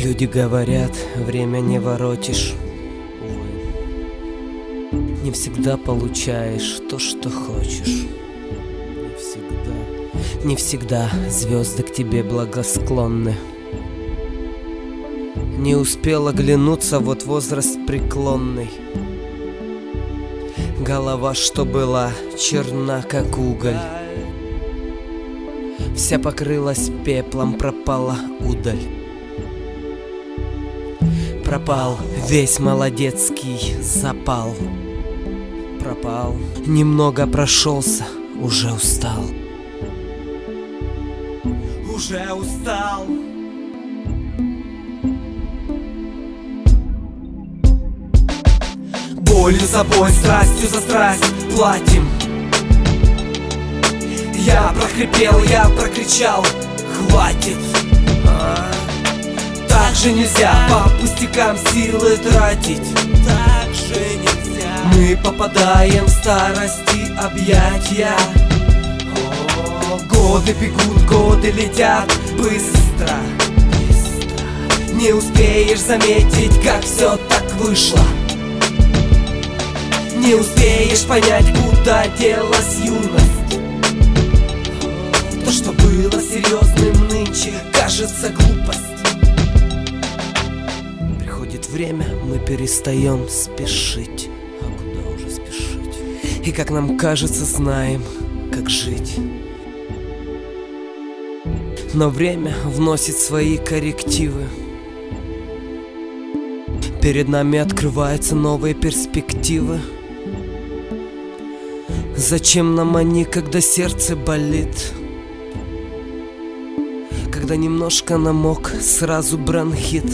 Люди говорят, время не воротишь. Не всегда получаешь то, что хочешь. Не всегда звезды к тебе благосклонны. Не успел оглянуться, вот возраст преклонный. Голова, что была, черна, как уголь. Вся покрылась пеплом, пропала удаль. Пропал весь молодецкий запал. Пропал, немного прошелся, уже устал. Уже устал. Болью за бой, страстью за страсть платим. Я прохрипел, я прокричал, хватит. Так же нельзя по пустякам силы тратить. Так же нельзя. Мы попадаем в старости объятия. Годы бегут, годы летят быстро. Не успеешь заметить, как все так вышло. Не успеешь понять, куда делась юность. То, что было серьезным, нынче кажется глупость. Приходит время, мы перестаем спешить. А куда уже спешить? И как нам кажется, знаем, как жить. Но время вносит свои коррективы. Перед нами открываются новые перспективы. Зачем нам они, когда сердце болит? Когда немножко намок, сразу бронхит.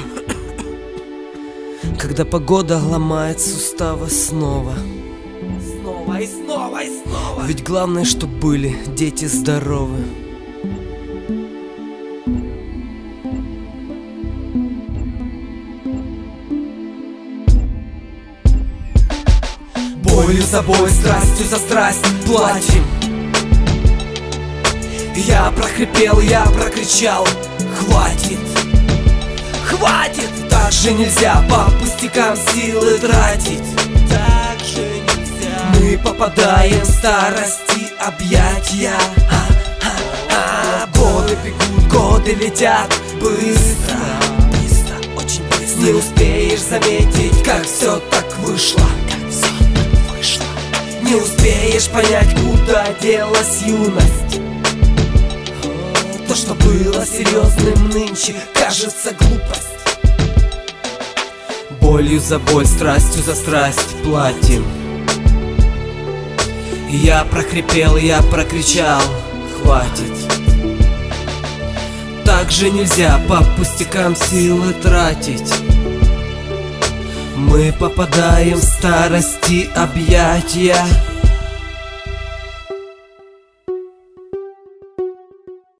Когда погода ломает суставы снова. Снова и снова и снова. Ведь главное, чтоб были дети здоровы. Болью за бой, страстью за страсть платим. Я прохрипел, я прокричал, хватит. Хватит! Так же нельзя по пустякам силы тратить. Так же нельзя. Мы попадаем в старости объятия. Годы бегут, годы летят быстро. Быстро, очень быстро. Не успеешь заметить, как все так вышло. Не успеешь понять, куда делась юность. То, что было серьезным, нынче кажется глупость. Болью за боль, страстью за страсть платим. Я прохрипел, я прокричал, хватит. Так же нельзя по пустякам силы тратить. Мы попадаем в старости объятия.